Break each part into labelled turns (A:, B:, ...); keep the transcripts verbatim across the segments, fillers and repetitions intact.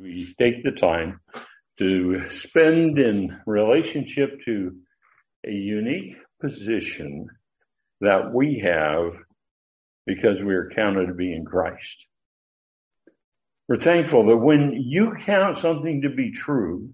A: we take the time to spend in relationship to a unique position that we have because we are counted to be in Christ. We're thankful that when you count something to be true,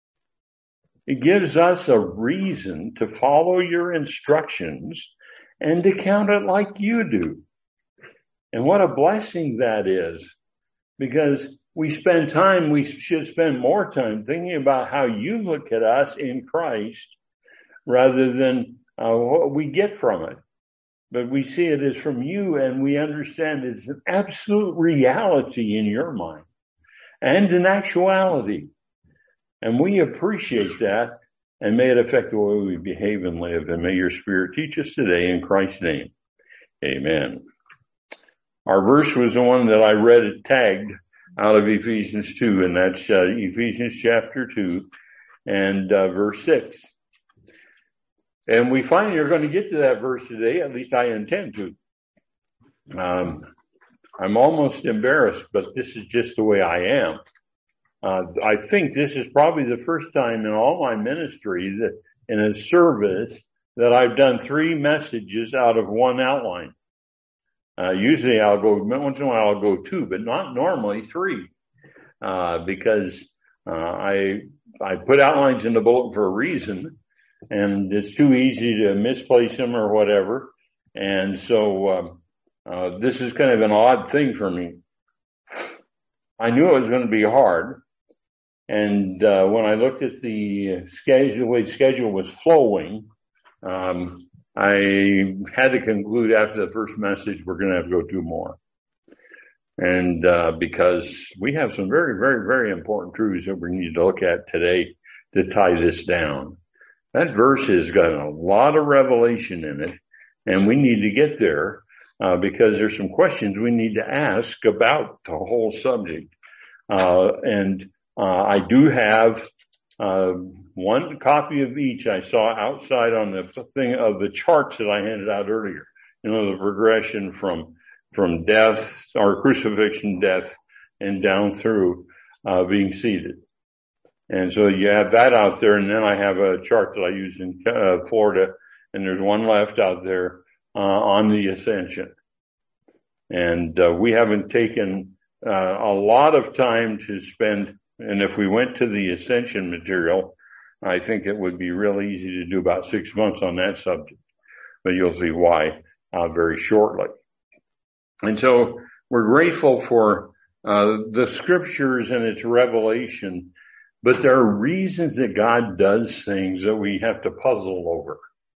A: it gives us a reason to follow your instructions and to count it like you do. And what a blessing that is, because we spend time, we should spend more time thinking about how you look at us in Christ rather than uh, what we get from it. But we see it as from you, and we understand it's an absolute reality in your mind and an actuality. And we appreciate that, and may it affect the way we behave and live. And may your Spirit teach us today in Christ's name. Amen. Our verse was the one that I read it tagged out of Ephesians two, and that's uh, Ephesians chapter two and uh, verse six. And we finally are going to get to that verse today, at least I intend to. Um, I'm almost embarrassed, but this is just the way I am. Uh, I think this is probably the first time in all my ministry that in a service that I've done three messages out of one outline. Uh, usually I'll go, once in a while I'll go two, but not normally three, uh, because, uh, I, I put outlines in the bulletin for a reason, and it's too easy to misplace them or whatever. And so, um, uh, this is kind of an odd thing for me. I knew it was going to be hard. And, uh, when I looked at the schedule, the way the schedule was flowing, um, I had to conclude after the first message, we're going to have to go two more. And, uh, because we have some very, very, very important truths that we need to look at today to tie this down. That verse has got a lot of revelation in it, and we need to get there, uh, because there's some questions we need to ask about the whole subject. Uh, and, uh, I do have, uh, one copy of each I saw outside on the thing of the charts that I handed out earlier. You know, the progression from, from death or crucifixion, death, and down through, uh, being seated. And so you have that out there, and then I have a chart that I use in uh, Florida, and there's one left out there, uh, on the ascension. And, uh, we haven't taken, uh, a lot of time to spend, and if we went to the ascension material, I think it would be real easy to do about six months on that subject, but you'll see why, uh, very shortly. And so we're grateful for, uh, the scriptures and its revelation, but there are reasons that God does things that we have to puzzle over.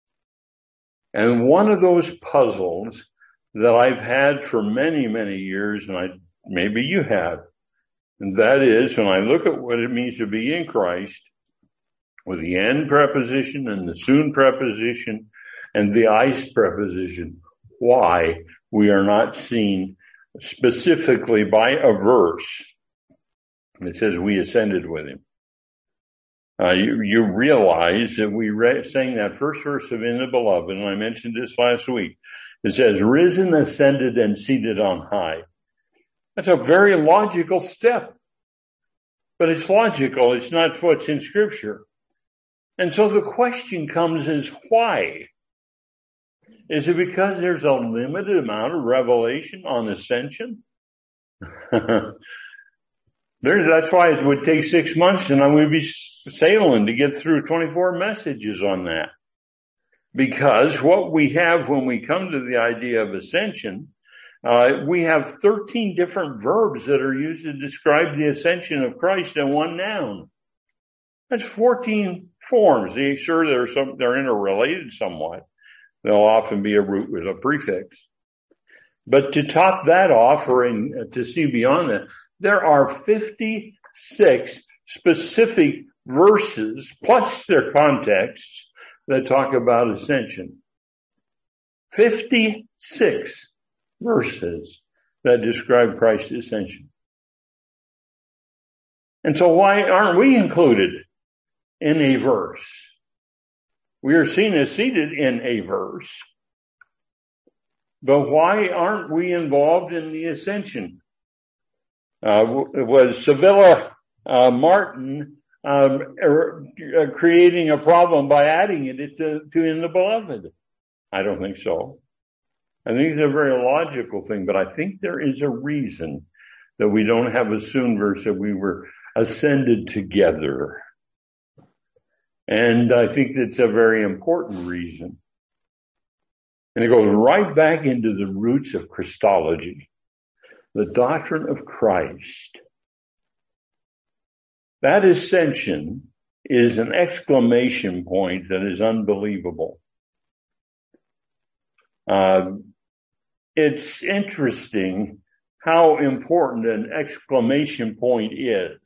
A: And one of those puzzles that I've had for many, many years, and I, maybe you have, and that is when I look at what it means to be in Christ, with the and preposition and the soon preposition and the ice preposition, why we are not seen specifically by a verse that says we ascended with him. Uh, you, you realize that we re- sang that first verse of In the Beloved, and I mentioned this last week. It says, risen, ascended, and seated on high. That's a very logical step. But it's logical. It's not what's in Scripture. And so the question comes is why? Is it because there's a limited amount of revelation on ascension? There's, that's why it would take six months and I would be sailing to get through twenty-four messages on that. Because what we have when we come to the idea of ascension, uh, we have thirteen different verbs that are used to describe the ascension of Christ in one noun. That's fourteen forms. They, sure, they're some, they're interrelated somewhat. They'll often be a root with a prefix. But to top that off, or in, to see beyond that, there are fifty-six specific verses, plus their contexts, that talk about ascension. fifty-six verses that describe Christ's ascension. And so why aren't we included in a verse? We are seen as seated in a verse. But why aren't we involved in the ascension? Uh, was Sevilla uh, Martin um, er, uh, creating a problem by adding it to, to in the beloved. I don't think so. I think it's a very logical thing, but I think there is a reason that we don't have a soon verse that we were ascended together. And I think it's a very important reason. And it goes right back into the roots of Christology, the doctrine of Christ. That ascension is an exclamation point that is unbelievable. Uh, it's interesting how important an exclamation point is,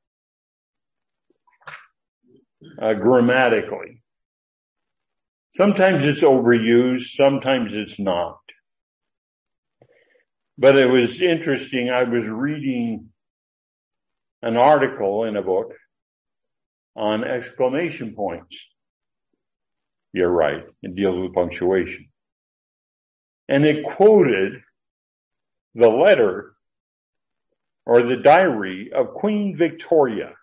A: uh, grammatically. Sometimes it's overused, sometimes it's not. But it was interesting, I was reading an article in a book on exclamation points. You're right, it deals with punctuation. And it quoted the letter or the diary of Queen Victoria.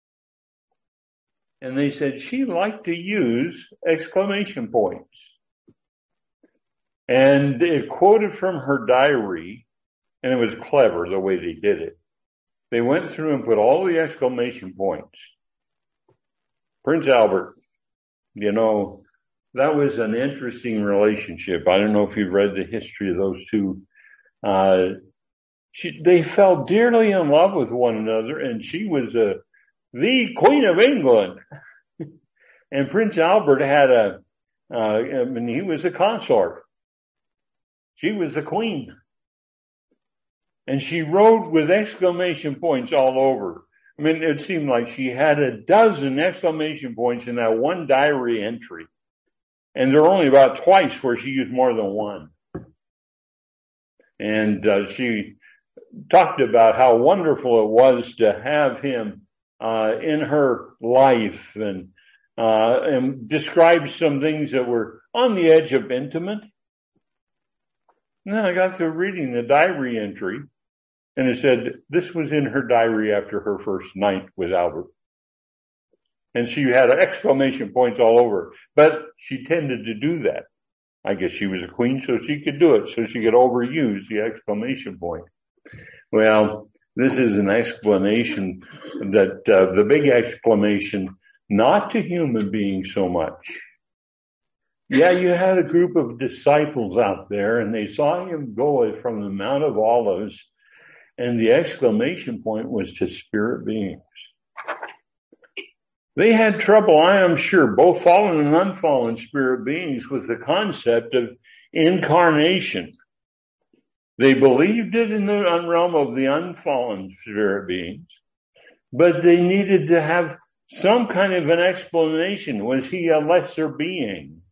A: And they said she liked to use exclamation points. And it quoted from her diary, and it was clever the way they did it. They went through and put all the exclamation points. Prince Albert, you know, that was an interesting relationship. I don't know if you've read the history of those two. Uh, she, they fell dearly in love with one another, and she was a, the Queen of England. And Prince Albert had a, uh, I mean, he was a consort. She was the queen. And she wrote with exclamation points all over. I mean, it seemed like she had a dozen exclamation points in that one diary entry. And there were only about twice where she used more than one. And uh, she talked about how wonderful it was to have him uh, in her life, and uh, and described some things that were on the edge of intimate. And then I got through reading the diary entry, and it said this was in her diary after her first night with Albert. And she had exclamation points all over, but she tended to do that. I guess she was a queen, so she could do it, so she could overuse the exclamation point. Well, this is an explanation that uh, the big exclamation, not to human beings so much. Yeah, you had a group of disciples out there, and they saw him go from the Mount of Olives, and the exclamation point was to spirit beings. They had trouble, I am sure, both fallen and unfallen spirit beings, with the concept of incarnation. They believed it in the realm of the unfallen spirit beings, but they needed to have some kind of an explanation. Was he a lesser being?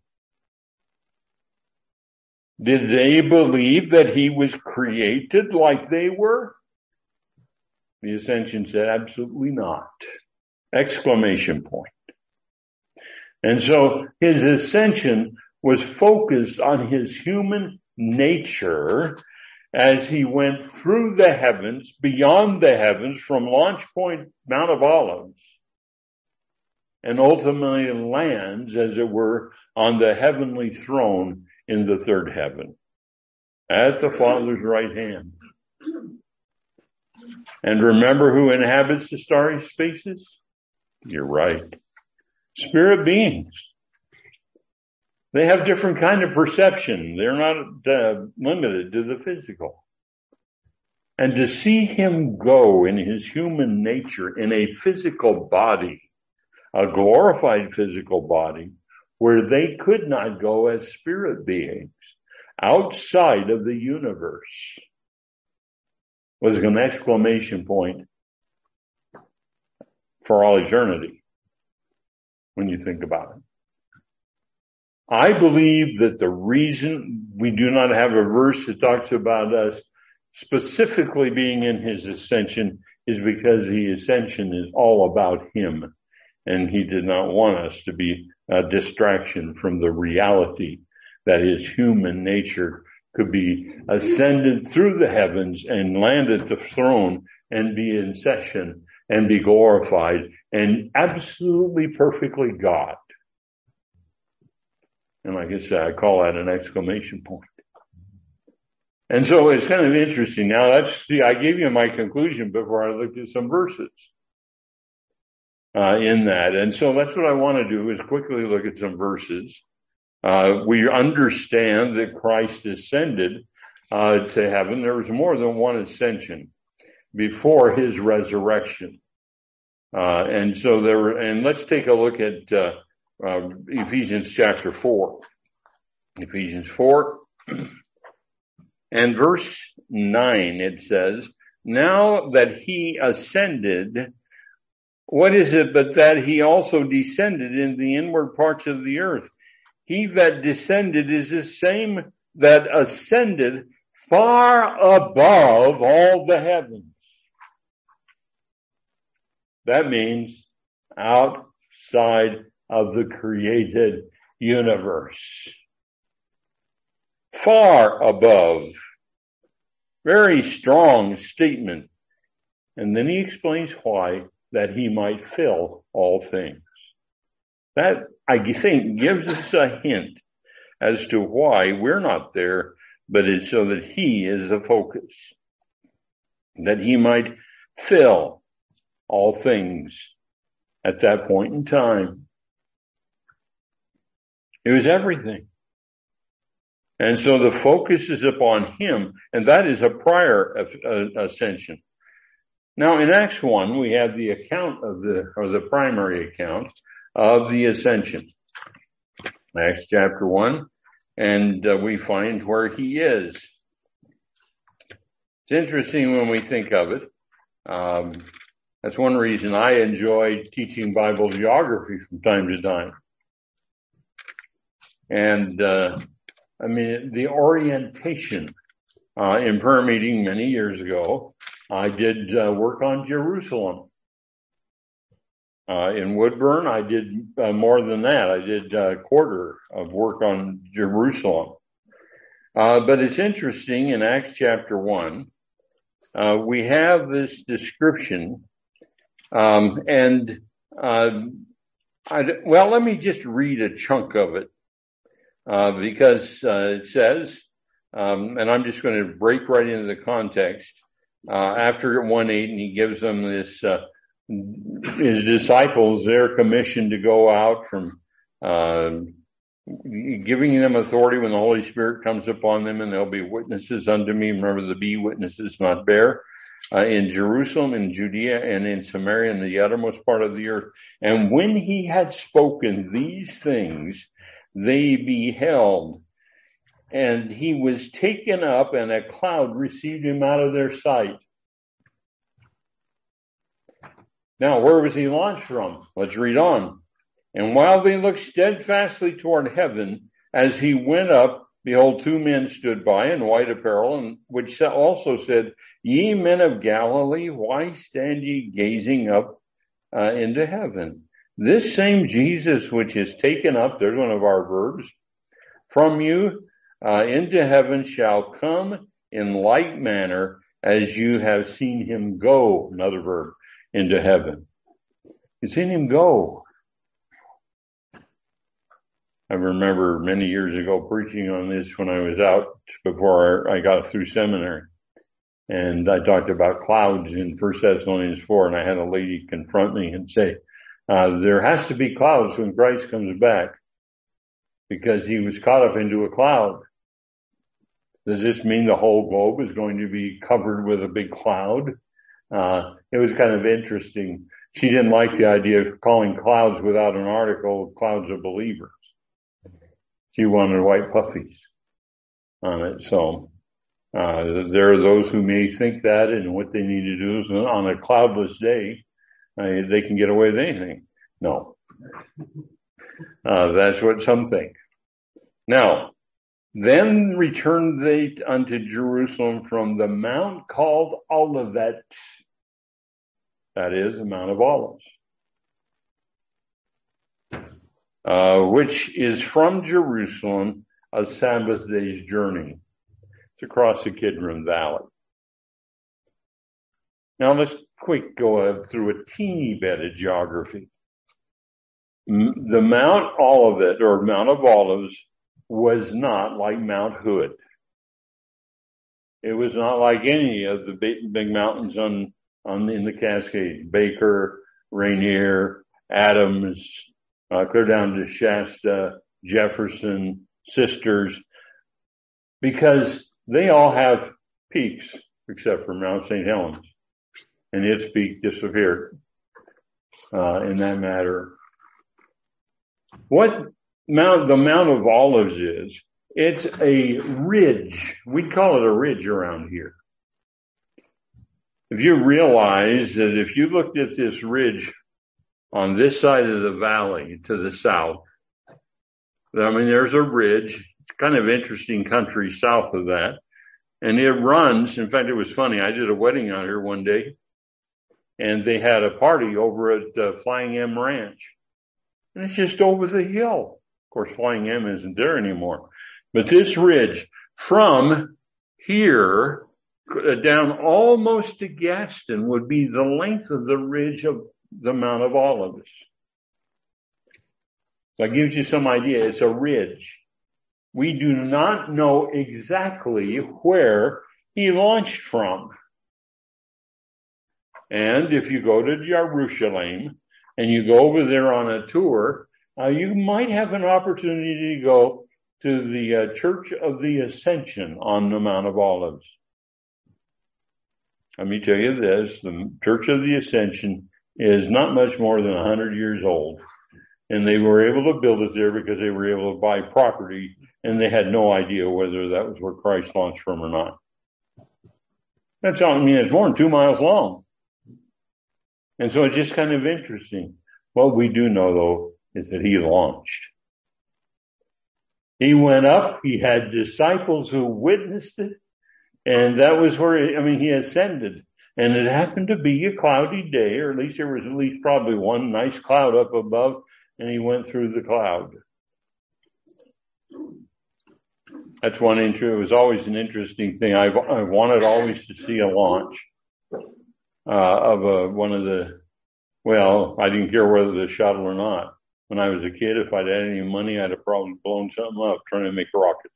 A: Did they believe that he was created like they were? The Ascension said, absolutely not. Exclamation point. And so his ascension was focused on his human nature as he went through the heavens, beyond the heavens, from launch point Mount of Olives, and ultimately lands, as it were, on the heavenly throne in the third heaven, at the Father's right hand. And remember who inhabits the starry spaces? You're right. Spirit beings. They have different kind of perception. They're not uh, limited to the physical. And to see him go in his human nature in a physical body, a glorified physical body, where they could not go as spirit beings outside of the universe, was an exclamation point for all eternity, when you think about it. I believe that the reason we do not have a verse that talks about us specifically being in his ascension is because the ascension is all about him, and he did not want us to be a distraction from the reality that his human nature could be ascended through the heavens and land at the throne and be in session and be glorified and absolutely perfectly God. And like I said, I call that an exclamation point. And so it's kind of interesting. Now that's the, I gave you my conclusion before I looked at some verses, uh, in that. And so that's what I want to do, is quickly look at some verses. Uh, we understand that Christ ascended, uh, to heaven. There was more than one ascension before his resurrection. Uh, and so there were, and let's take a look at, uh, uh, Ephesians chapter four. Ephesians four. And verse nine, it says, now that he ascended, what is it but that he also descended in the inward parts of the earth? He that descended is the same that ascended far above all the heavens. That means outside of the created universe. Far above. Very strong statement. And then he explains why, that he might fill all things. That, I think, gives us a hint as to why we're not there, but it's so that he is the focus. That he might fill all things at that point in time. It was everything. And so the focus is upon him, and that is a prior ascension. Now in Acts one, we have the account of the, or the primary account of the ascension. Acts chapter one, and uh, we find where he is. It's interesting when we think of it. Um, that's one reason I enjoy teaching Bible geography from time to time. And, uh, I mean, the orientation, uh, in prayer meeting many years ago, I did uh, work on Jerusalem. Uh, in Woodburn, I did uh, more than that. I did a quarter of work on Jerusalem. Uh, but it's interesting, in Acts chapter one, uh, we have this description, um, and, uh, I, well, let me just read a chunk of it. Uh, because, uh, it says, um, and I'm just going to break right into the context, uh, after one eight, and he gives them this, uh, his disciples, their commission to go out from, uh, giving them authority when the Holy Spirit comes upon them, and they'll be witnesses unto me. Remember, the be witnesses, not bear, uh, in Jerusalem, in Judea, and in Samaria, and the uttermost part of the earth. And when he had spoken these things, they beheld, and he was taken up, and a cloud received him out of their sight. Now, where was he launched from? Let's read on. And while they looked steadfastly toward heaven, as he went up, behold, two men stood by in white apparel, and which also said, Ye men of Galilee, why stand ye gazing up uh, into heaven? This same Jesus which is taken up, there's one of our verbs, from you uh, into heaven shall come in like manner as you have seen him go, another verb, into heaven. You've seen him go. I remember many years ago preaching on this when I was out before I got through seminary. And I talked about clouds in First Thessalonians four, and I had a lady confront me and say, Uh, there has to be clouds when Christ comes back, because he was caught up into a cloud. Does this mean the whole globe is going to be covered with a big cloud? Uh, it was kind of interesting. She didn't like the idea of calling clouds without an article, clouds of believers. She wanted white puffies on it. So, uh, there are those who may think that, and what they need to do is on a cloudless day, Uh, they can get away with anything. No. Uh, that's what some think. Now, then returned they unto Jerusalem from the mount called Olivet. That is, the Mount of Olives. Uh, which is from Jerusalem a Sabbath day's journey. It's across the Kidron Valley. Now let's quick go through a teeny bit of geography. The Mount Olivet, or Mount of Olives, was not like Mount Hood. It was not like any of the big, big mountains on, on in the Cascades. Baker, Rainier, Adams, uh, clear down to Shasta, Jefferson, Sisters, because they all have peaks except for Mount Saint Helens, and its peak disappeared uh, in that matter. What Mount the Mount of Olives is, it's a ridge. We'd call it a ridge around here. If you realize that if you looked at this ridge on this side of the valley to the south, I mean, there's a ridge. It's kind of interesting country south of that. And it runs. In fact, it was funny. I did a wedding out here one day, and they had a party over at uh, Flying M Ranch. And it's just over the hill. Of course, Flying M isn't there anymore. But this ridge from here down almost to Gaston would be the length of the ridge of the Mount of Olives. So that gives you some idea. It's a ridge. We do not know exactly where he launched from. And if you go to Jerusalem and you go over there on a tour, uh, you might have an opportunity to go to the uh, Church of the Ascension on the Mount of Olives. Let me tell you this, the Church of the Ascension is not much more than one hundred years old. And they were able to build it there because they were able to buy property, and they had no idea whether that was where Christ launched from or not. That's all. I mean, it's more than two miles long. And so it's just kind of interesting. What we do know, though, is that he launched. He went up. He had disciples who witnessed it. And that was where, I mean, he ascended. And it happened to be a cloudy day, or at least there was at least probably one nice cloud up above, and he went through the cloud. That's one intro. It was always an interesting thing. I've, I wanted always to see a launch uh, of a, one of the, well, I didn't care whether the shuttle or not. When I was a kid, if I'd had any money, I'd have probably blown something up trying to make rockets.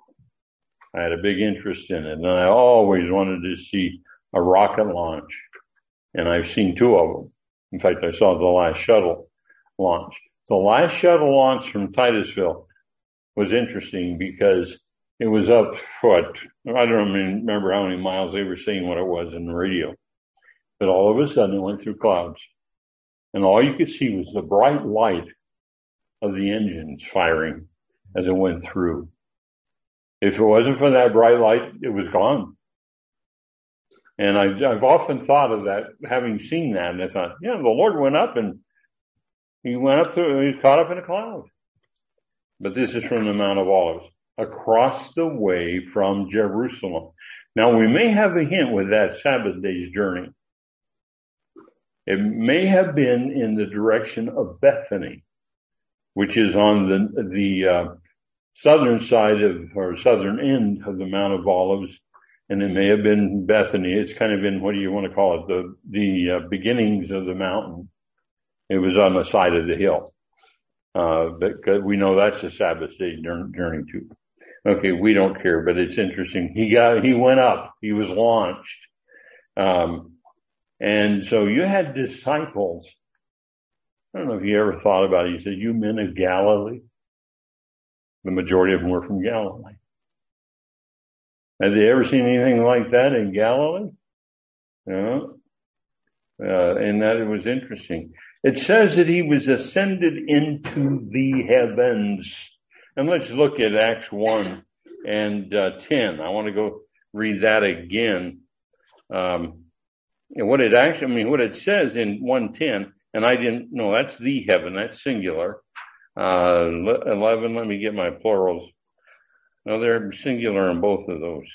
A: I had a big interest in it, and I always wanted to see a rocket launch. And I've seen two of them. In fact, I saw the last shuttle launch. The last shuttle launch from Titusville was interesting because it was up, what, I don't remember how many miles they were saying what it was in the radio. But all of a sudden it went through clouds. And all you could see was the bright light of the engines firing as it went through. If it wasn't for that bright light, it was gone. And I've, I've often thought of that, having seen that, and I thought, yeah, the Lord went up and he went up through, he was caught up in a cloud. But this is from the Mount of Olives, across the way from Jerusalem. Now, we may have a hint with that Sabbath day's journey. It may have been in the direction of Bethany, which is on the, the, uh, southern side of, or southern end of the Mount of Olives. And it may have been Bethany. It's kind of in, what do you want to call it? The, the uh, beginnings of the mountain. It was on the side of the hill. Uh, but we know that's a Sabbath day journey too. Okay, we don't care, but it's interesting. He got, he went up. He was launched. Um, and so you had disciples. I don't know if you ever thought about it. He said, you men of Galilee. The majority of them were from Galilee. Have they ever seen anything like that in Galilee? No. Uh, and that it was interesting. It says that he was ascended into the heavens. And let's look at Acts one and uh, ten. I want to go read that again. Um, and what it actually, I mean, what it says in one ten, and I didn't know, that's the heaven, that's singular. Uh, eleven, let me get my plurals. No, they're singular in both of those.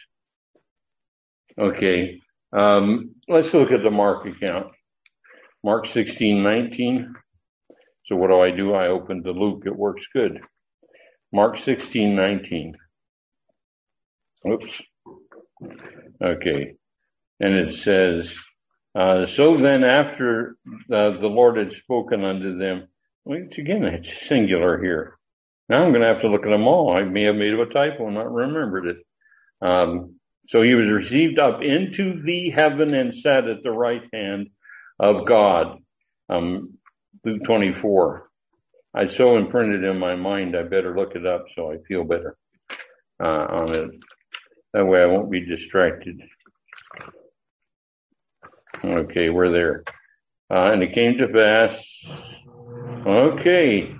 A: Okay. Um, let's look at the Mark account. Mark sixteen nineteen. So what do I do? I open to Luke. It works good. Mark sixteen nineteen. Oops. Okay. And it says, Uh, so then after uh, the Lord had spoken unto them, which again, it's singular here. Now I'm going to have to look at them all. I may have made a typo and not remembered it. Um, so he was received up into the heaven and sat at the right hand of God. Um, Luke twenty-four. I so imprinted in my mind, I better look it up so I feel better uh, on it. That way I won't be distracted. Okay, we're there. Uh, and it came to pass. Okay.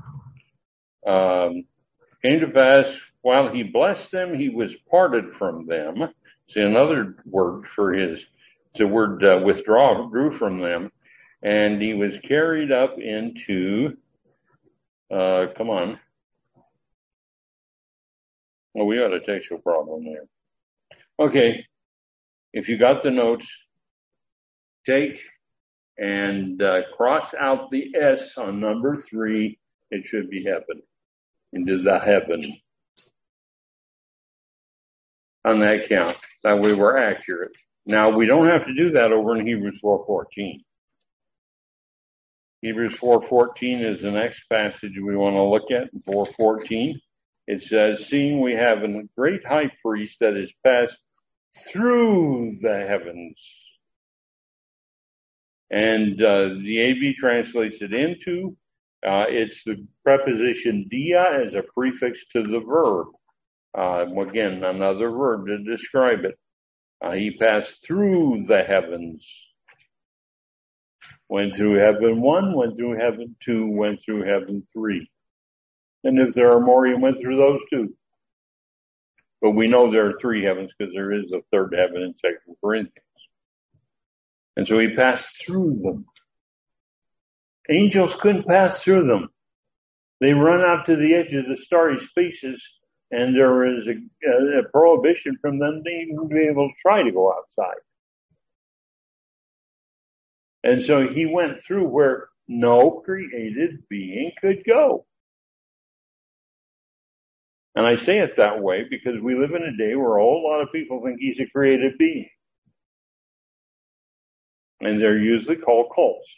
A: Um, came to pass while he blessed them, he was parted from them. See, another word for his, it's a word uh, withdraw, grew from them. And he was carried up into, uh, come on. Well, we got a textual problem there. Okay. If you got the notes, take and uh, cross out the S on number three. It should be heaven. Into the heaven. On that count. That way we're accurate. Now, we don't have to do that over in Hebrews four fourteen. Hebrews four fourteen is the next passage we want to look at in four fourteen. It says, seeing we have a great high priest that is passed through the heavens. And uh, the A B translates it into, uh, it's the preposition dia as a prefix to the verb. Uh, again, another verb to describe it. Uh, he passed through the heavens. Went through heaven one, went through heaven two, went through heaven three. And if there are more, he went through those two. But we know there are three heavens because there is a third heaven in Second Corinthians. And so he passed through them. Angels couldn't pass through them. They run out to the edge of the starry spaces, and there is a, a prohibition from them to even be able to try to go outside. And so he went through where no created being could go. And I say it that way because we live in a day where a whole lot of people think he's a created being. And they're usually called cults.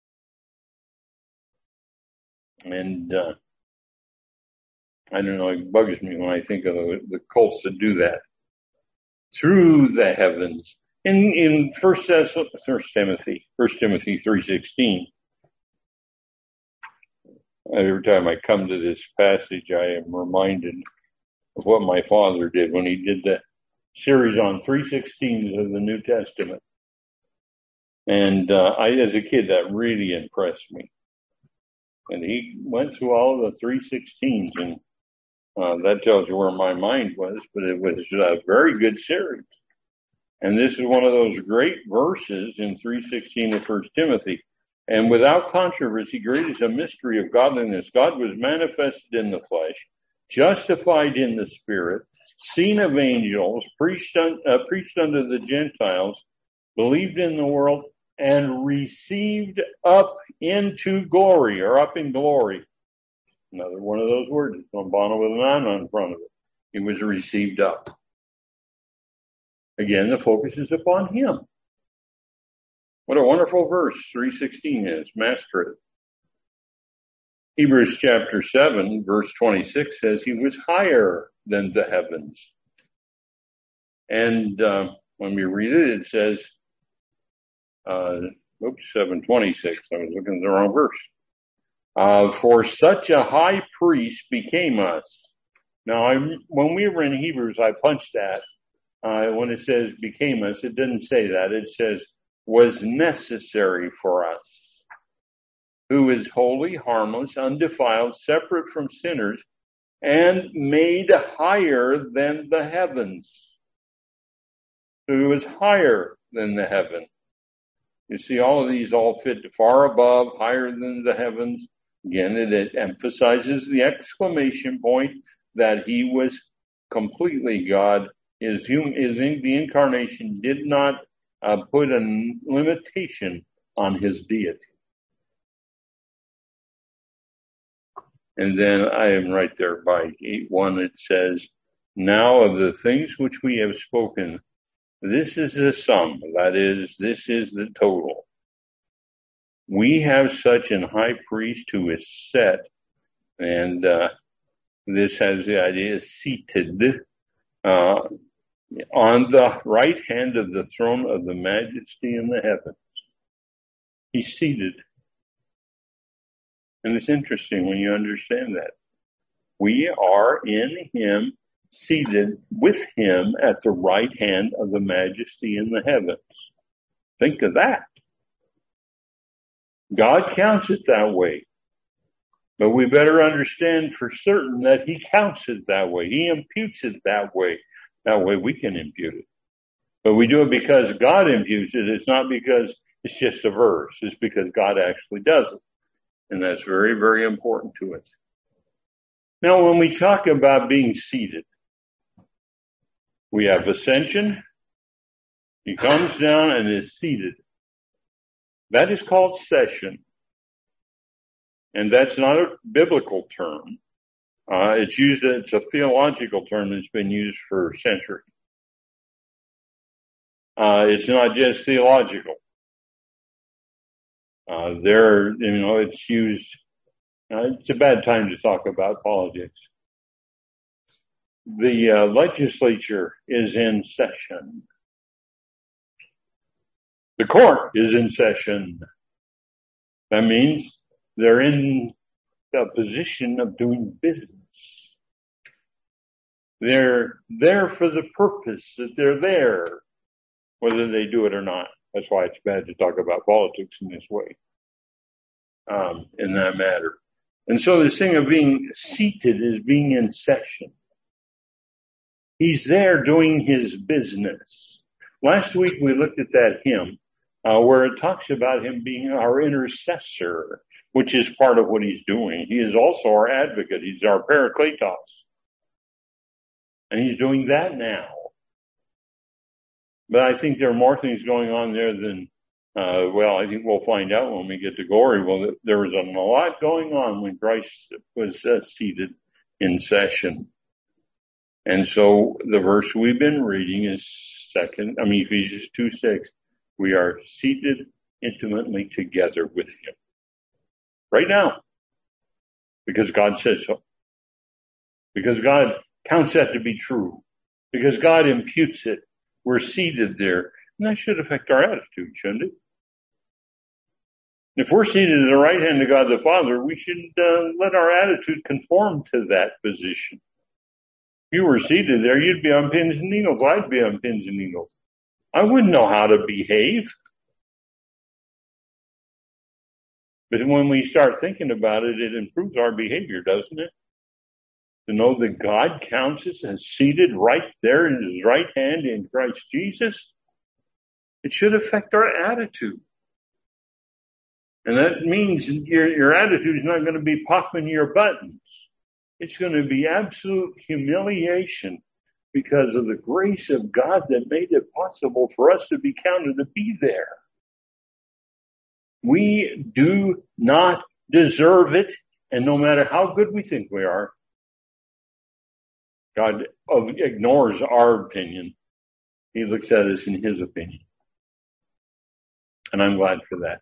A: And uh, I don't know, it bugs me when I think of the, the cults that do that. Through the heavens. In in First Timothy, First Timothy three sixteen. Every time I come to this passage, I am reminded of what my father did when he did the series on three sixteens of the New Testament. And uh, I, as a kid, that really impressed me. And he went through all of the three sixteens, and uh, that tells you where my mind was, but it was a very good series. And this is one of those great verses in three sixteen of First Timothy. And without controversy, great is a mystery of godliness. God was manifested in the flesh, justified in the spirit, seen of angels, preached, un, uh, preached unto the Gentiles, believed in the world, and received up into glory, or up in glory. Another one of those words. It's on Bono with an I in front of it. He was received up. Again, the focus is upon him. What a wonderful verse three sixteen is. Master it. Hebrews chapter seven, verse twenty-six says he was higher than the heavens. And uh, when we read it, it says, uh, oops, seven twenty-six. I was looking at the wrong verse. Uh, for such a high priest became us. Now, I, when we were in Hebrews, I punched that. Uh, when it says became us, it didn't say that. It says was necessary for us, who is holy, harmless, undefiled, separate from sinners, and made higher than the heavens. Who is higher than the heaven. You see, all of these all fit far above, higher than the heavens. Again, it, it emphasizes the exclamation point that he was completely God. His, hum, his the incarnation did not uh, put a limitation on his deity. And then I am right there by eight one. It says, now of the things which we have spoken, This is the sum. That is, this is the total. We have such an high priest who is set, and uh, this has the idea seated uh, on the right hand of the throne of the majesty in the heavens. He's seated. And it's interesting when you understand that. We are in him, seated with him at the right hand of the majesty in the heavens. Think of that. God counts it that way. But we better understand for certain that he counts it that way. He imputes it that way. That way we can impute it. But we do it because God imputes it. It's not because it's just a verse. It's because God actually does it. And that's very, very important to us. Now, when we talk about being seated, we have ascension. He comes down and is seated. That is called session. And that's not a biblical term. Uh, it's used, it's a theological term that's been used for centuries. Uh, it's not just theological. Uh, there, you know, it's used, uh, it's a bad time to talk about politics. The uh, legislature is in session. The court is in session. That means they're in the position of doing business. They're there for the purpose that they're there, whether they do it or not. That's why it's bad to talk about politics in this way, um, in that matter. And so this thing of being seated is being in session. He's there doing his business. Last week we looked at that hymn, uh, where it talks about him being our intercessor, which is part of what he's doing. He is also our advocate. He's our parakletos. And he's doing that now. But I think there are more things going on there than, uh, well, I think we'll find out when we get to glory. Well, there was a lot going on when Christ was uh, seated in session. And so the verse we've been reading is second, I mean, Ephesians two six. We are seated intimately together with him. Right now. Because God says so. Because God counts that to be true. Because God imputes it. We're seated there. And that should affect our attitude, shouldn't it? If we're seated at the right hand of God the Father, we should uh, let our attitude conform to that position. If you were seated there, you'd be on pins and needles. I'd be on pins and needles. I wouldn't know how to behave. But when we start thinking about it, it improves our behavior, doesn't it? To know that God counts us as seated right there in his right hand in Christ Jesus, it should affect our attitude. And that means your, your attitude is not going to be popping your buttons. It's going to be absolute humiliation because of the grace of God that made it possible for us to be counted to be there. We do not deserve it, and no matter how good we think we are, God ignores our opinion. He looks at us in his opinion. And I'm glad for that.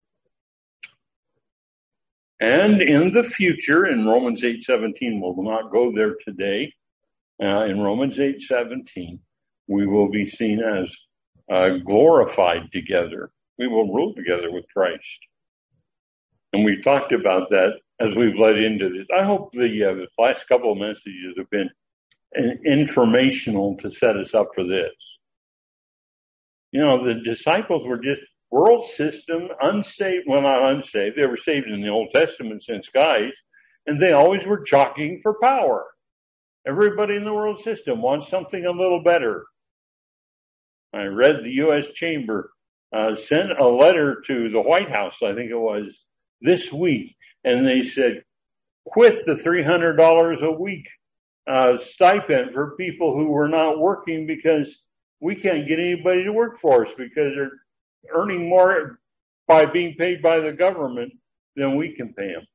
A: And in the future, in Romans eight seventeen, we'll not go there today. Uh, in Romans eight seventeen, we will be seen as uh, glorified together. We will rule together with Christ. And we've talked about that as we've led into this. I hope the, uh, the last couple of messages have been informational to set us up for this. You know, the disciples were just world system, unsaved, well, not unsaved. They were saved in the Old Testament since guys, and they always were jockeying for power. Everybody in the world system wants something a little better. I read the U S Chamber uh, sent a letter to the White House, I think it was, this week, and they said, quit the three hundred dollars a week uh, stipend for people who were not working because we can't get anybody to work for us because they're earning more by being paid by the government than we can pay them.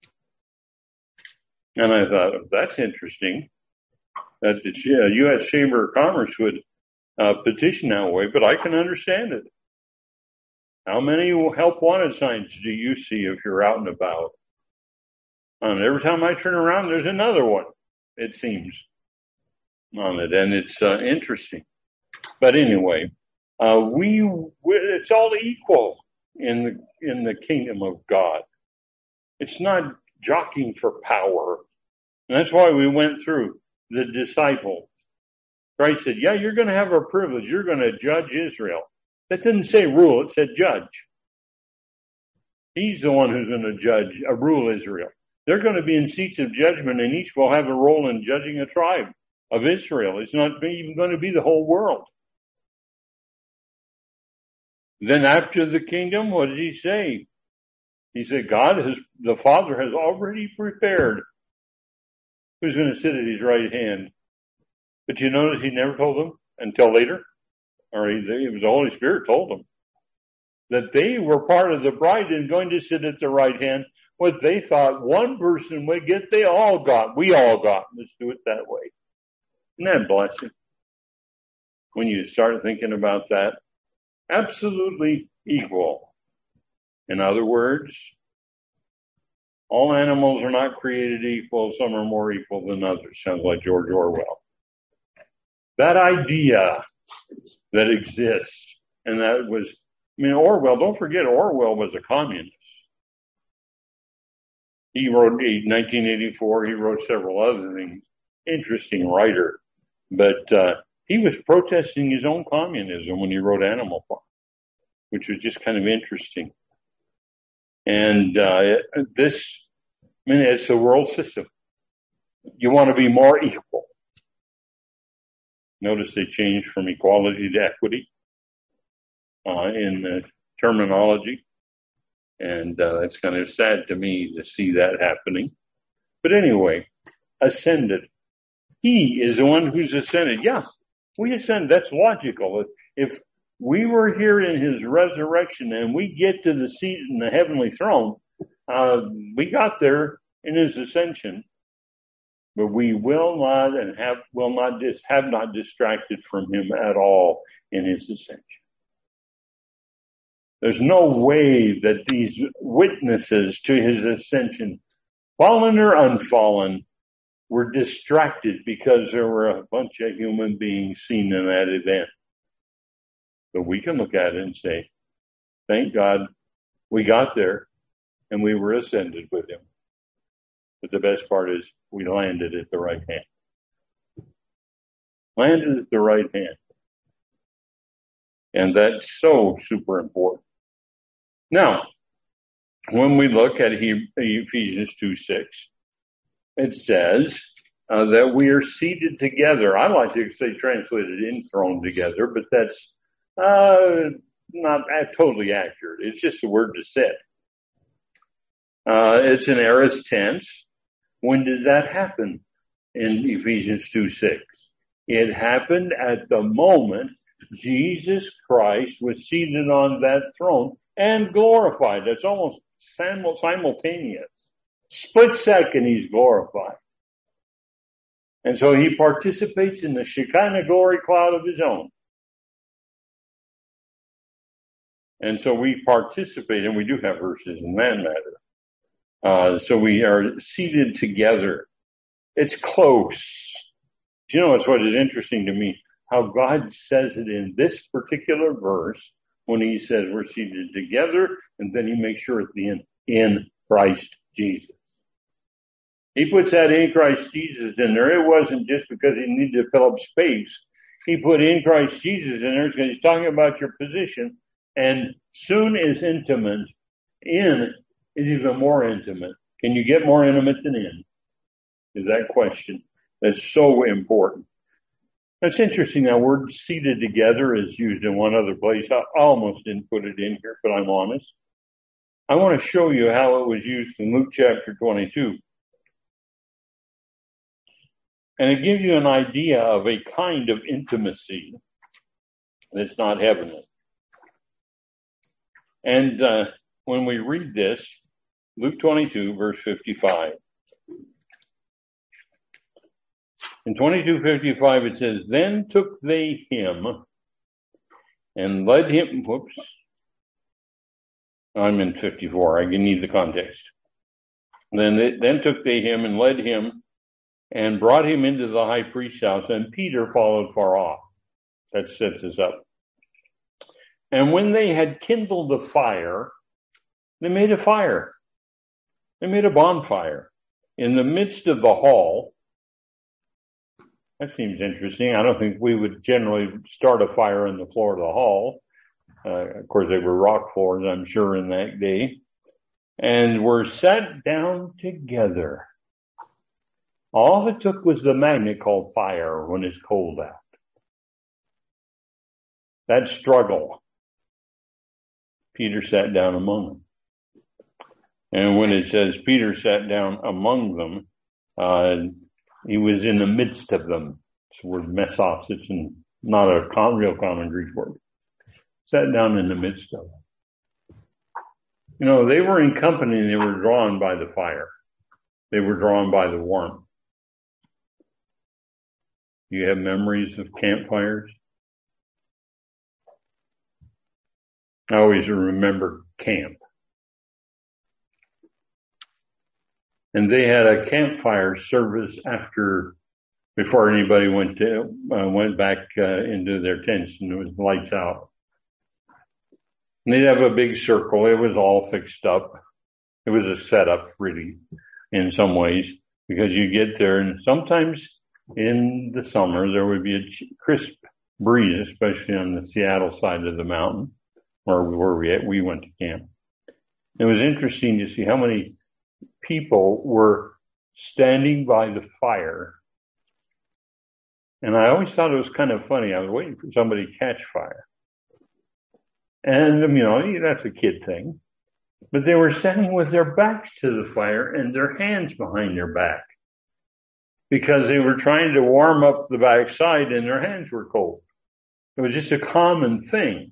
A: And I thought, that's interesting that the U S Chamber of Commerce would uh, petition that way, but I can understand it. How many help wanted signs do you see if you're out and about? And every time I turn around, there's another one, it seems, on it. And it's uh, interesting. But anyway, uh, we, we it's all equal in the, in the kingdom of God. It's not jockeying for power. And that's why we went through the disciples. Christ said, yeah, you're going to have a privilege. You're going to judge Israel. That didn't say rule. It said judge. He's the one who's going to judge, uh, rule Israel. They're going to be in seats of judgment, and each will have a role in judging a tribe of Israel. It's not even going to be the whole world. Then after the kingdom, what does he say? He said, God has, the Father has already prepared who's going to sit at his right hand. But you notice he never told them until later, or he, it was the Holy Spirit told them that they were part of the bride and going to sit at the right hand. What they thought one person would get, they all got. We all got. Let's do it that way. Isn't that blessing? When you start thinking about that, absolutely equal. In other words, all animals are not created equal. Some are more equal than others. Sounds like George Orwell. That idea that exists, and that was, I mean, Orwell, don't forget Orwell was a communist. He wrote in nineteen eighty-four, he wrote several other things. Interesting writer. But uh, he was protesting his own communism when he wrote Animal Farm, which was just kind of interesting. And uh, this, I mean, it's the world system. You want to be more equal. Notice they changed from equality to equity uh, in the terminology. And uh, it's kind of sad to me to see that happening. But anyway, ascended. He is the one who's ascended. Yeah, we ascend. That's logical. If we were here in his resurrection and we get to the seat in the heavenly throne, uh, we got there in his ascension. But we will not and have will not dis, have not distracted from him at all in his ascension. There's no way that these witnesses to his ascension, fallen or unfallen, were distracted because there were a bunch of human beings seen in that event. But we can look at it and say, thank God we got there and we were ascended with him. But the best part is we landed at the right hand. Landed at the right hand. And that's so super important. Now, when we look at Ephesians two six, it says uh, that we are seated together. I like to say translated enthroned together, but that's uh, not totally accurate. It's just a word to sit. Uh, it's an aorist tense. When did that happen in Ephesians two six? It happened at the moment Jesus Christ was seated on that throne and glorified. That's almost simultaneous. Split second, he's glorified. And so he participates in the Shekinah glory cloud of his own. And so we participate, and we do have verses in that matter. Uh, so we are seated together. It's close. Do you know what's what is interesting to me? How God says it in this particular verse when he says we're seated together, and then he makes sure at the end, in Christ Jesus. He puts that in Christ Jesus in there. It wasn't just because he needed to fill up space. He put in Christ Jesus in there because he's talking about your position, and soon is intimate. In is even more intimate. Can you get more intimate than in? Is that question. That's so important. That's interesting. That word seated together is used in one other place. I almost didn't put it in here, but I'm honest. I want to show you how it was used in Luke chapter twenty-two. And it gives you an idea of a kind of intimacy that's not heavenly. And uh, when we read this, Luke twenty-two, verse fifty-five. In twenty-two fifty-five it says, then took they him and led him, whoops, I'm in fifty-four, I need the context. Then, they, then took they him and led him and brought him into the high priest's house, and Peter followed far off. That sets us up. And when they had kindled a fire, they made a fire. They made a bonfire in the midst of the hall. That seems interesting. I don't think we would generally start a fire in the floor of the hall. Uh, of course, they were rock floors, I'm sure, in that day. And were sat down together. All it took was the magnet called fire when it's cold out. That struggle. Peter sat down among them. And when it says Peter sat down among them, uh, he was in the midst of them. It's the word mesos. It's not a con- real common Greek word. Sat down in the midst of them. You know, they were in company and they were drawn by the fire. They were drawn by the warmth. Do you have memories of campfires? I always remember camp. And they had a campfire service after, before anybody went to, uh, went back uh, into their tents, and it was lights out. And they'd have a big circle. It was all fixed up. It was a setup, really, in some ways, because you get there, and sometimes in the summer there would be a crisp breeze, especially on the Seattle side of the mountain, or where we we went to camp. It was interesting to see how many people were standing by the fire. And I always thought it was kind of funny. I was waiting for somebody to catch fire. And, you know, that's a kid thing. But they were standing with their backs to the fire and their hands behind their back, because they were trying to warm up the backside and their hands were cold. It was just a common thing.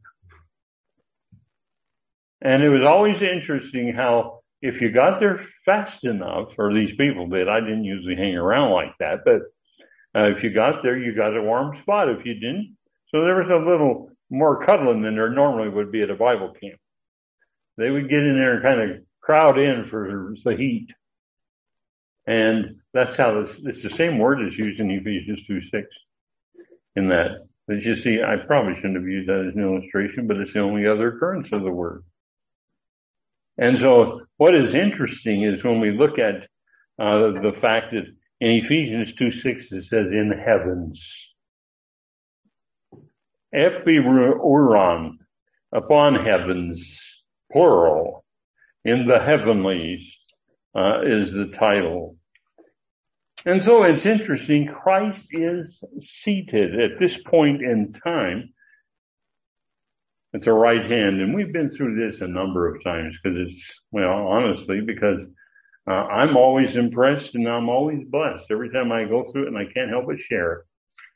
A: And it was always interesting how if you got there fast enough, or these people did, I didn't usually hang around like that, but uh, if you got there, you got a warm spot. If you didn't, so there was a little more cuddling than there normally would be at a Bible camp. They would get in there and kind of crowd in for the heat. And that's how this, it's the same word is used in Ephesians two six in that. But you see, I probably shouldn't have used that as an illustration, but it's the only other occurrence of the word. And so what is interesting is when we look at uh, the fact that in Ephesians two six it says in the heavens. Epiuron, upon heavens, plural, in the heavenlies uh, is the title. And so it's interesting, Christ is seated at this point in time at the right hand. And we've been through this a number of times because it's, well, honestly, because uh, I'm always impressed and I'm always blessed every time I go through it, and I can't help but share it.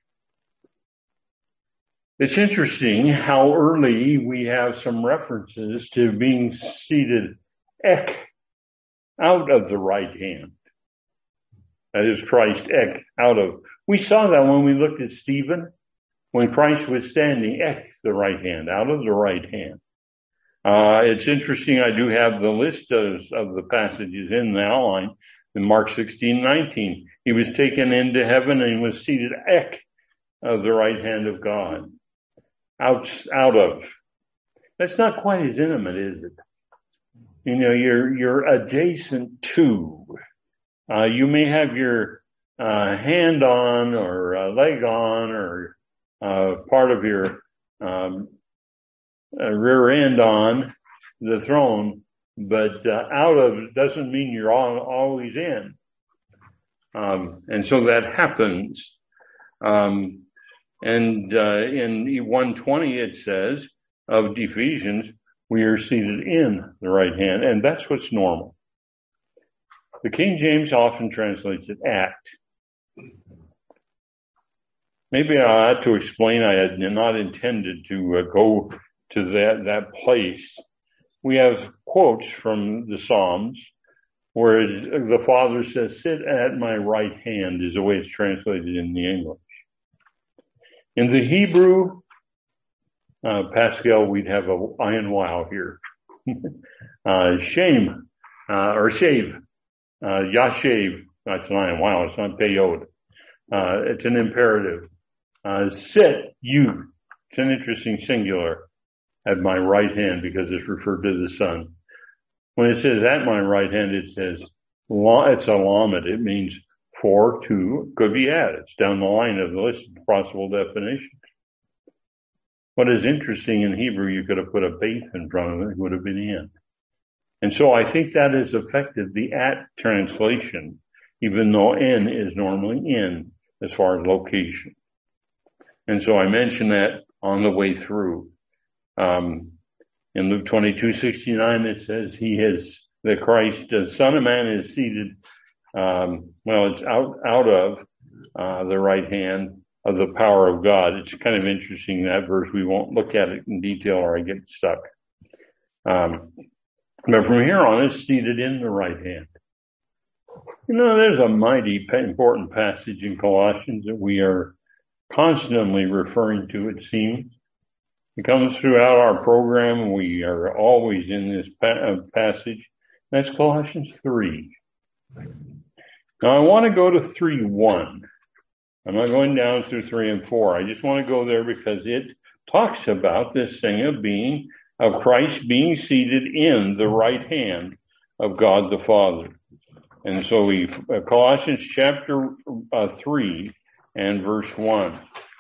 A: It's interesting how early we have some references to being seated ek, out of the right hand. That is Christ ek, out of. We saw that when we looked at Stephen, when Christ was standing ek, the right hand, out of the right hand. Uh, it's interesting, I do have the list of, of the passages in the outline in Mark sixteen nineteen. He was taken into heaven and was seated ek, of the right hand of God. Out, out of. That's not quite as intimate, is it? You know, you're, you're adjacent to. Uh, you may have your, uh, hand on or a leg on or, uh, part of your, um, uh, rear end on the throne, but, uh, out of doesn't mean you're all, always in. Um, and so that happens. Um, And uh, in one twenty it says of Ephesians, we are seated in the right hand, and that's what's normal. The King James often translates it at. Maybe I ought to explain, I had not intended to uh, go to that, that place. We have quotes from the Psalms where the Father says, sit at my right hand, is the way it's translated in the English. In the Hebrew, uh, Pascal, we'd have a I and wow here. uh, shame, uh, or shave, uh, yashav, that's an I and wow, it's not peyod. Uh, it's an imperative. Uh, sit, you, it's an interesting singular, at my right hand because it's referred to the Son. When it says at my right hand, it says, it's a lamed. It means for, to, could be at. It's down the line of the list of possible definitions. What is interesting in Hebrew, you could have put a beth in front of it, it would have been in. And so I think that has affected the at translation, even though n is normally in as far as location. And so I mentioned that on the way through. Um, in Luke twenty-two sixty-nine, it says he is, the Christ, the Son of Man is seated, um, well, it's out, out of, uh, the right hand of the power of God. It's kind of interesting, that verse. We won't look at it in detail or I get stuck. Um, but from here on, it's seated in the right hand. You know, there's a mighty important passage in Colossians that we are constantly referring to, it seems. It comes throughout our program. We are always in this pa- passage. That's Colossians three. Now I want to go to three one. I'm not going down through three and four. I just want to go there because it talks about this thing of being, of Christ being seated in the right hand of God the Father. And so we, uh, Colossians chapter uh, three and verse one.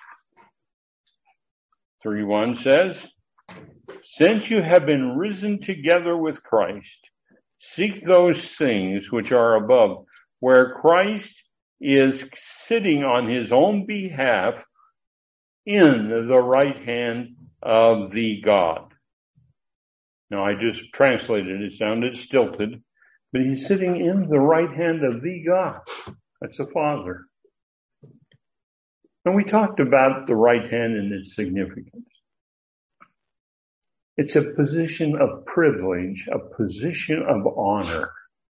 A: three one says, since you have been risen together with Christ, seek those things which are above, where Christ is sitting on his own behalf in the right hand of the God. Now I just translated it, it sounded stilted, but he's sitting in the right hand of the God. That's the Father. And we talked about the right hand and its significance. It's a position of privilege, a position of honor.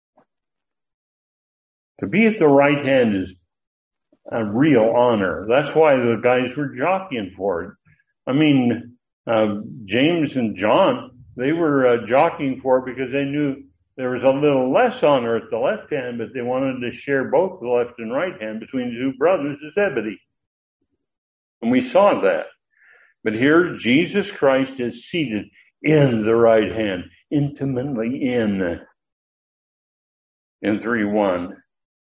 A: To be at the right hand is a real honor. That's why the guys were jockeying for it. I mean, uh, James and John, they were uh, jockeying for it because they knew there was a little less honor at the left hand, but they wanted to share both the left and right hand between the two brothers of Zebedee. And we saw that. But here, Jesus Christ is seated in the right hand, intimately in, in three one.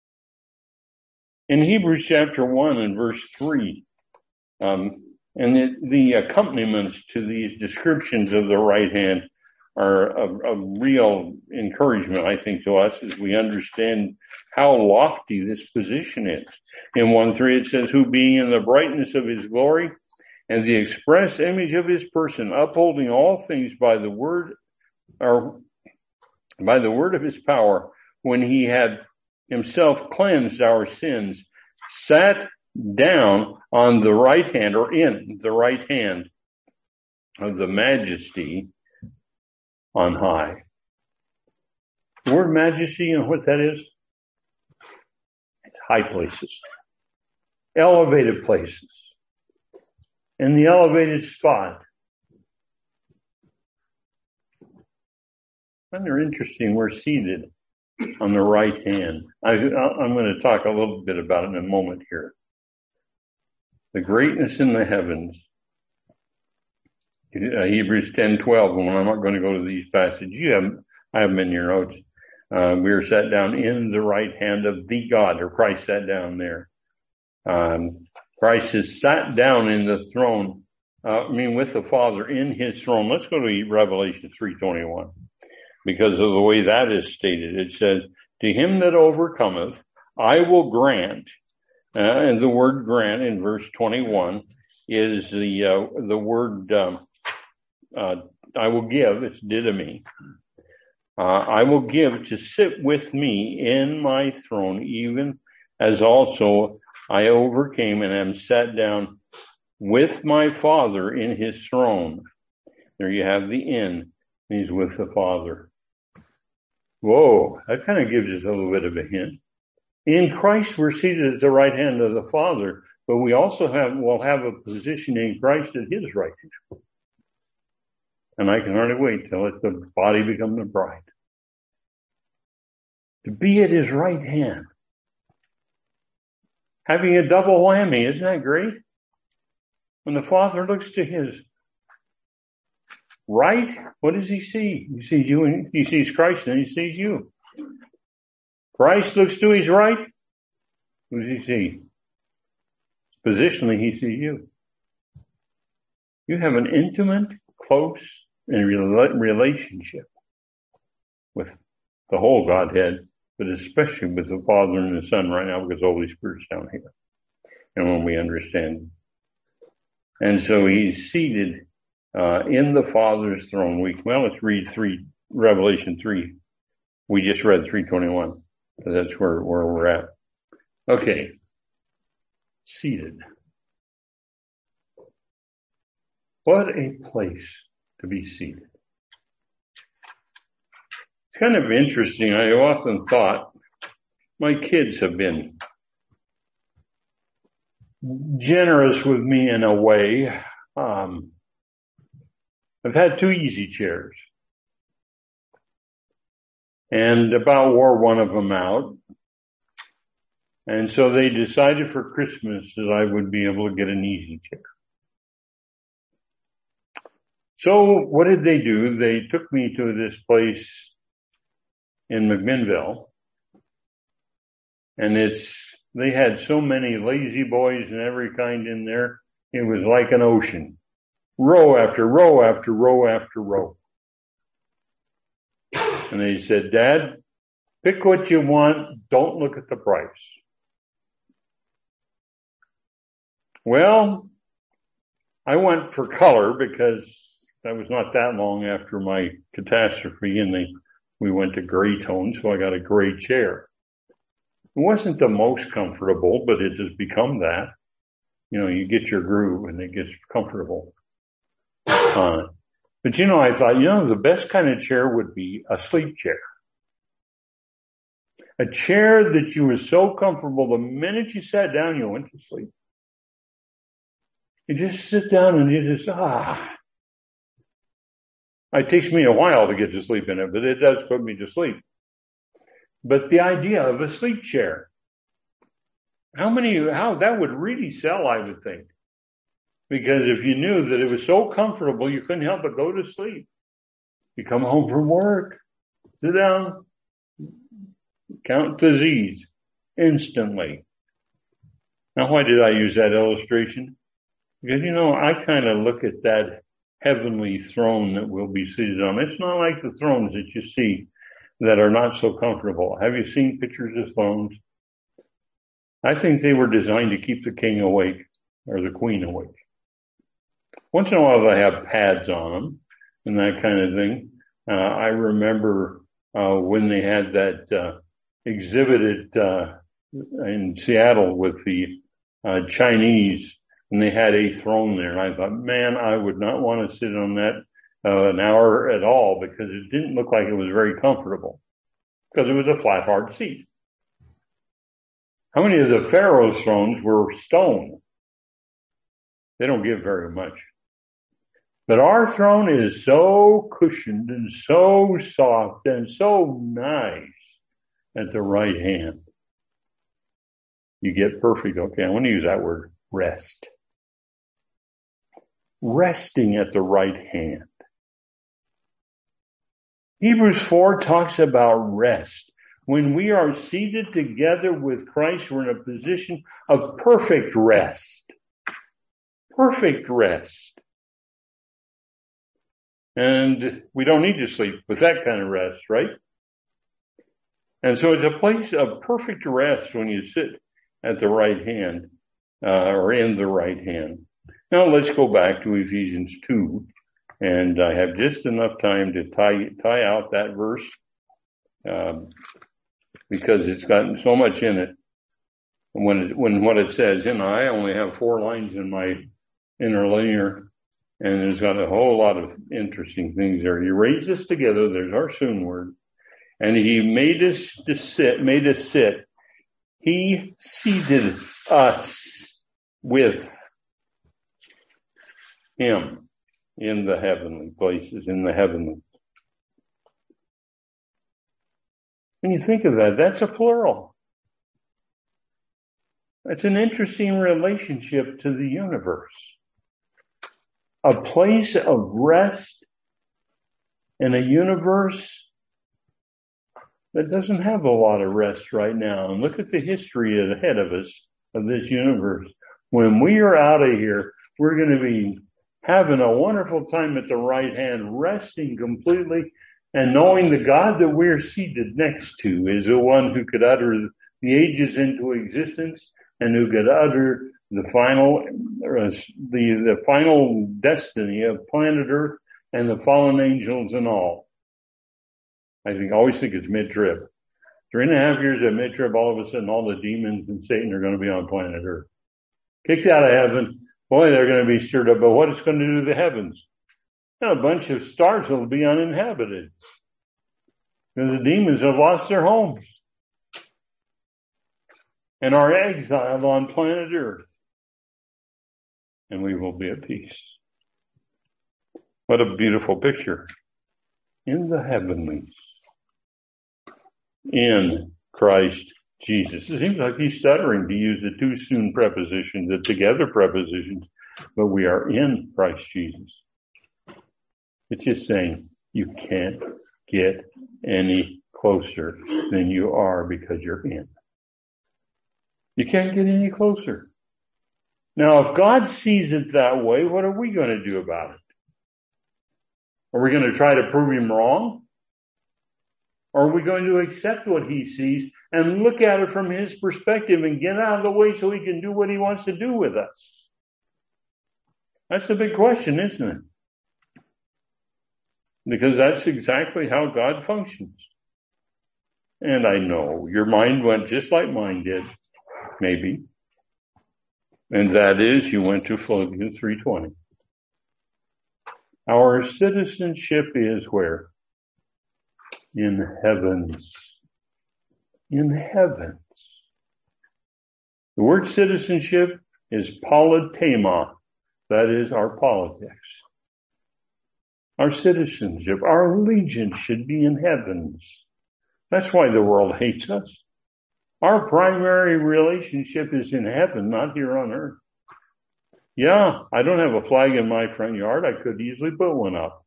A: In Hebrews chapter one and verse three, um, and the, the accompaniments to these descriptions of the right hand are a, a real encouragement, I think, to us as we understand how lofty this position is. In one three, it says, who being in the brightness of his glory and the express image of his person, upholding all things by the word, or by the word of his power, when he had himself cleansed our sins, sat down on the right hand, or in the right hand of the majesty on high. The word majesty, you know what that is? It's high places, elevated places. In the elevated spot. And they're interesting. We're seated on the right hand. I, I'm going to talk a little bit about it in a moment here. The greatness in the heavens. Uh, Hebrews ten twelve, and I'm not going to go to these passages. You have, I have them in your notes. Uh, we are sat down in the right hand of the God, or Christ sat down there. Um, Christ is sat down in the throne, uh, I mean with the Father in his throne. Let's go to Revelation three twenty-one. Because of the way that is stated. It says, to him that overcometh, I will grant, uh, and the word grant in verse twenty-one is the, uh, the word, um, uh, I will give, it's didomi. Uh, I will give to sit with me in my throne, even as also I overcame and am sat down with my Father in his throne. There you have the in. He's with the Father. Whoa, that kind of gives us a little bit of a hint. In Christ, we're seated at the right hand of the Father, but we also have, will have a position in Christ at his right hand. And I can hardly wait till let the body become the bride. To be at his right hand. Having a double whammy, isn't that great? When the Father looks to his right, what does he see? He sees you and he sees Christ and he sees you. Christ looks to his right. Who does he see? Positionally, he sees you. You have an intimate, close, and relationship with the whole Godhead, but especially with the Father and the Son right now, because the Holy Spirit's down here. And when we understand. And so he's seated uh, in the Father's throne. We, well, let's read three, Revelation three. We just read three twenty-one. That's where, where we're at. Okay. Seated. What a place to be seated. It's kind of interesting. I often thought my kids have been generous with me in a way. Um, I've had two easy chairs and about wore one of them out. And so they decided for Christmas that I would be able to get an easy chair. So what did they do? They took me to this place in McMinnville, and it's, they had so many lazy boys and every kind in there. It was like an ocean. Row after row after row after row. And they said, Dad, pick what you want. Don't look at the price. Well, I went for color because that was not that long after my catastrophe, and they, we went to gray tone, so I got a gray chair. It wasn't the most comfortable, but it has become that. You know, you get your groove and it gets comfortable. Uh, but you know, I thought, you know, the best kind of chair would be a sleep chair. A chair that you were so comfortable, the minute you sat down, you went to sleep. You just sit down and you just, ah. It takes me a while to get to sleep in it, but it does put me to sleep. But the idea of a sleep chair, how many, how that would really sell, I would think. Because if you knew that it was so comfortable, you couldn't help but go to sleep. You come home from work, sit down, count the Z's instantly. Now, why did I use that illustration? Because, you know, I kind of look at that heavenly throne that we'll be seated on. It's not like the thrones that you see that are not so comfortable. Have you seen pictures of thrones? I think they were designed to keep the king awake or the queen awake. Once in a while they have pads on them and that kind of thing. Uh, I remember uh, when they had that uh, exhibited uh, in Seattle with the uh, Chinese, and they had a throne there. And I thought, man, I would not want to sit on that uh, an hour at all because it didn't look like it was very comfortable because it was a flat, hard seat. How many of the Pharaoh's thrones were stone? They don't give very much. But our throne is so cushioned and so soft and so nice at the right hand. You get perfect, okay, I want to use that word, rest. Resting at the right hand. Hebrews four talks about rest. When we are seated together with Christ, we're in a position of perfect rest. Perfect rest. And we don't need to sleep with that kind of rest, right? And so it's a place of perfect rest when you sit at the right hand, uh, or in the right hand. Now let's go back to Ephesians two, and I have just enough time to tie, tie out that verse, um, because it's got so much in it. When it, when what it says, you know, I only have four lines in my interlinear, and it's got a whole lot of interesting things there. You raise this together, there's our soon word. and he made us to sit, made us sit. He seated us with him in the heavenly places, in the heavenly. When you think of that, that's a plural. That's an interesting relationship to the universe. A place of rest in a universe that doesn't have a lot of rest right now. And look at the history ahead of us of this universe. When we are out of here, we're going to be having a wonderful time at the right hand, resting completely, and knowing the God that we're seated next to is the one who could utter the ages into existence and who could utter the final, uh, the, the final destiny of planet Earth and the fallen angels and all. I think, I always think it's mid-trib. Three and a half years of mid-trib, all of a sudden all the demons and Satan are going to be on planet Earth. Kicked out of heaven. Boy, they're going to be stirred up. But what it's going to do to the heavens? And a bunch of stars will be uninhabited. Because the demons have lost their homes. And are exiled on planet Earth. And we will be at peace. What a beautiful picture. In the heavenlies. In Christ Jesus. It seems like he's stuttering to use the two soon prepositions, the together prepositions, but we are in Christ Jesus. It's just saying you can't get any closer than you are because you're in. You can't get any closer. Now, if God sees it that way, what are we going to do about it? Are we going to try to prove him wrong? Or are we going to accept what he sees and look at it from his perspective and get out of the way so he can do what he wants to do with us? That's the big question, isn't it? Because that's exactly how God functions. And I know your mind went just like mine did, maybe. And that is, you went to Philippians three twenty. Our citizenship is where? In heavens. In heavens. The word citizenship is politema. That is our politics. Our citizenship, our allegiance should be in heavens. That's why the world hates us. Our primary relationship is in heaven, not here on earth. Yeah, I don't have a flag in my front yard. I could easily put one up.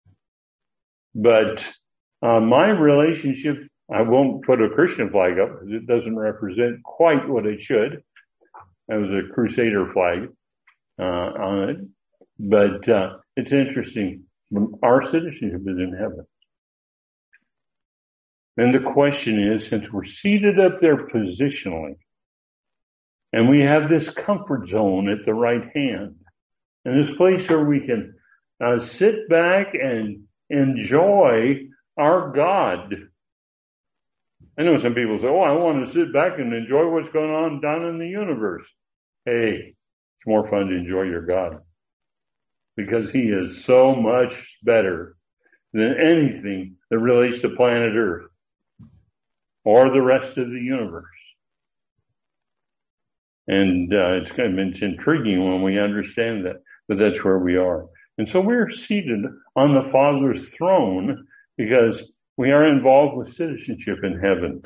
A: But uh, my relationship, I won't put a Christian flag up because it doesn't represent quite what it should. That was a Crusader flag uh, on it. But uh, it's interesting. Our citizenship is in heaven. And the question is, since we're seated up there positionally, and we have this comfort zone at the right hand, and this place where we can uh, sit back and enjoy our God. I know some people say, oh, I want to sit back and enjoy what's going on down in the universe. Hey, it's more fun to enjoy your God. Because he is so much better than anything that relates to planet Earth or the rest of the universe. And uh, it's kind of it's intriguing when we understand that, but that's where we are. And so we're seated on the Father's throne because we are involved with citizenship in heaven.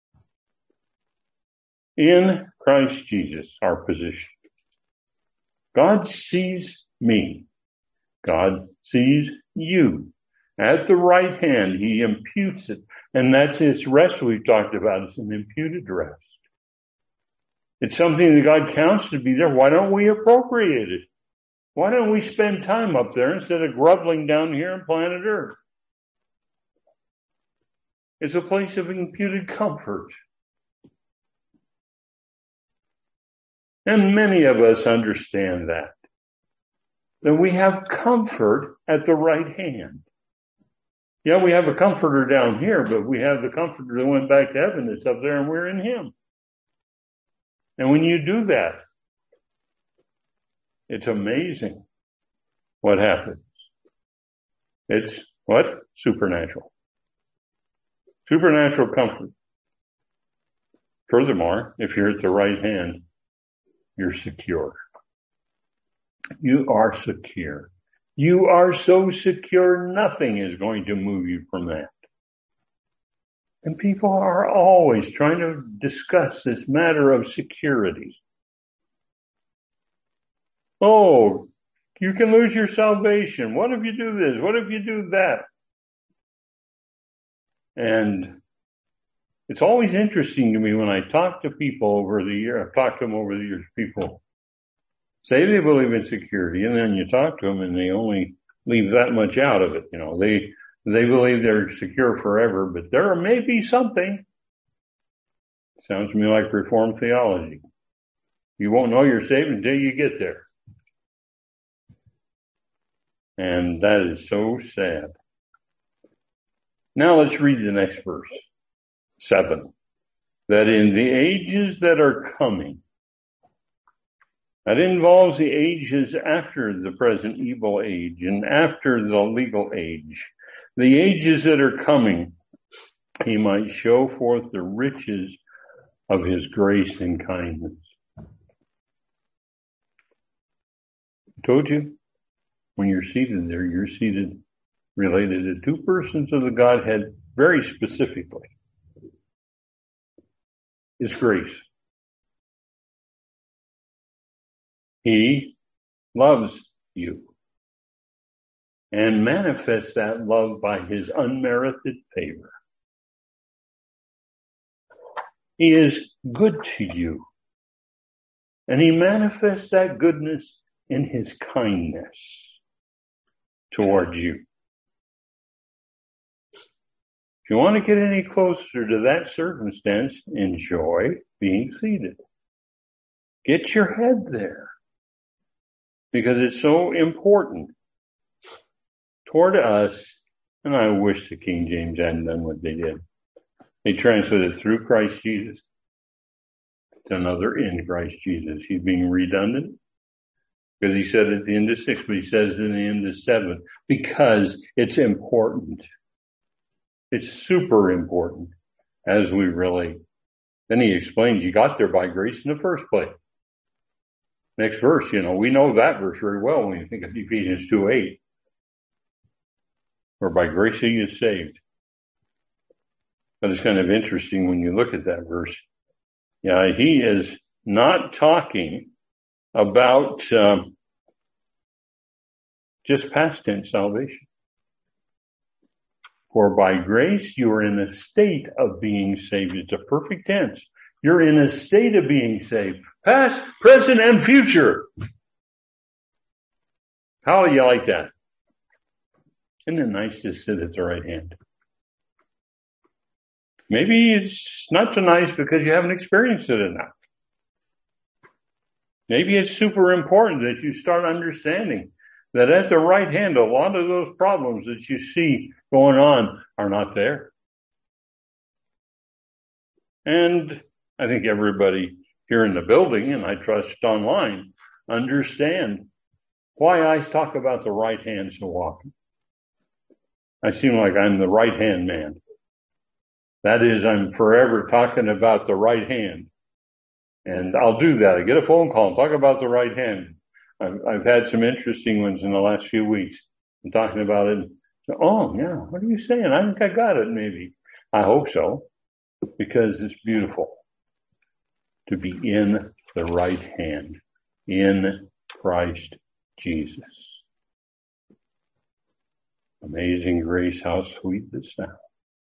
A: In Christ Jesus, our position. God sees me. God sees you. At the right hand, he imputes it. And that's this rest we've talked about. It's an imputed rest. It's something that God counts to be there. Why don't we appropriate it? Why don't we spend time up there instead of groveling down here on planet Earth? It's a place of imputed comfort. And many of us understand that. That we have comfort at the right hand. Yeah, we have a comforter down here, but we have the comforter that went back to heaven that's up there and we're in him. And when you do that, it's amazing what happens. It's what? Supernatural. Supernatural comfort. Furthermore, if you're at the right hand, you're secure. You are secure. You are so secure, nothing is going to move you from that. And people are always trying to discuss this matter of security. Oh, you can lose your salvation. What if you do this? What if you do that? And it's always interesting to me when I talk to people over the year, I've talked to them over the years, people say they believe in security, and then you talk to them and they only leave that much out of it. You know, they, they believe they're secure forever, but there may be something. Sounds to me like Reformed theology. You won't know you're saved until you get there. And that is so sad. Now let's read the next verse. Seven. That in the ages that are coming, that involves the ages after the present evil age and after the legal age, the ages that are coming, he might show forth the riches of his grace and kindness. I told you, when you're seated there, you're seated related to two persons of the Godhead very specifically. It's grace. He loves you and manifests that love by his unmerited favor. He is good to you, and he manifests that goodness in his kindness towards you. If you want to get any closer to that circumstance, enjoy being seated. Get your head there, because it's so important toward us. And I wish the King James hadn't done what they did. They translated through Christ Jesus to another in Christ Jesus. He's being redundant because he said at the end of six, but he says in the end of seven, because it's important. It's super important as we relate. Then he explains you got there by grace in the first place. Next verse, you know, we know that verse very well when you think of Ephesians two eight. For by grace he is saved. But it's kind of interesting when you look at that verse. Yeah, he is not talking about um, just past tense salvation. For by grace you are in a state of being saved. It's a perfect tense. You're in a state of being saved. Past, present, and future. How do you like that? Isn't it nice to sit at the right hand? Maybe it's not so nice because you haven't experienced it enough. Maybe it's super important that you start understanding that at the right hand, a lot of those problems that you see going on are not there. And I think everybody here in the building, and I trust online, understand why I talk about the right hand so often. I seem like I'm the right hand man. That is, I'm forever talking about the right hand. And I'll do that. I get a phone call and talk about the right hand. I've, I've had some interesting ones in the last few weeks. I'm talking about it. So, oh, yeah, what are you saying? I think I got it, maybe. I hope so, because it's beautiful to be in the right hand, in Christ Jesus. Amazing grace, how sweet the sound.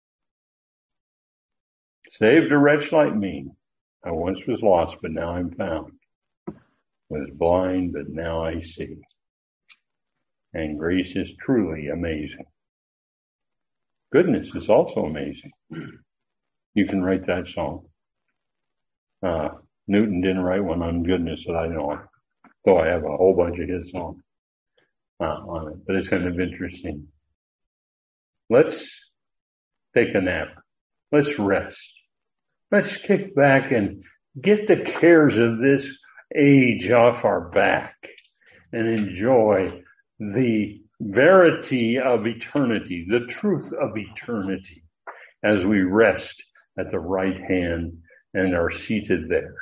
A: Saved a wretch like me. I once was lost, but now I'm found. Was blind, but now I see. And grace is truly amazing. Goodness is also amazing. You can write that song. Uh, Newton didn't write one on goodness that I know of, though I have a whole bunch of his songs uh, on it. But it's kind of interesting. Let's take a nap. Let's rest. Let's kick back and get the cares of this age off our back and enjoy the verity of eternity, the truth of eternity as we rest at the right hand and are seated there.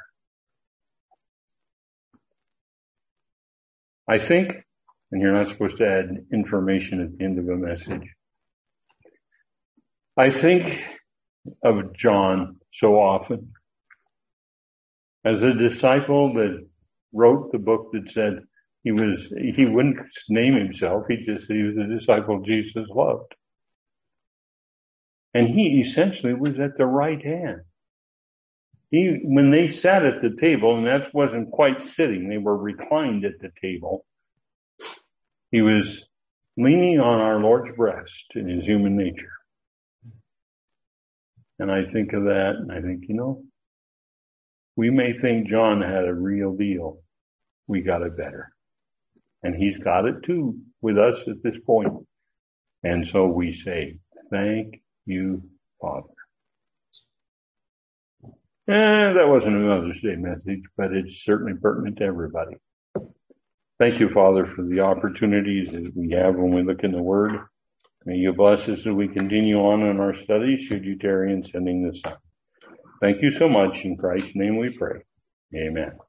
A: I think, and you're not supposed to add information at the end of a message, I think of John so often as a disciple that wrote the book that said he was, he wouldn't name himself, he just said he was a disciple Jesus loved. And he essentially was at the right hand. He, when they sat at the table, and that wasn't quite sitting, they were reclined at the table, he was leaning on our Lord's breast in his human nature. And I think of that and I think, you know, we may think John had a real deal. We got it better. And he's got it too with us at this point. And so we say, thank you, Father. Eh, that wasn't a Mother's Day message, but it's certainly pertinent to everybody. Thank you, Father, for the opportunities that we have when we look in the Word. May you bless us as we continue on in our studies, should you tarry in sending the Son. Thank you so much. In Christ's name we pray. Amen.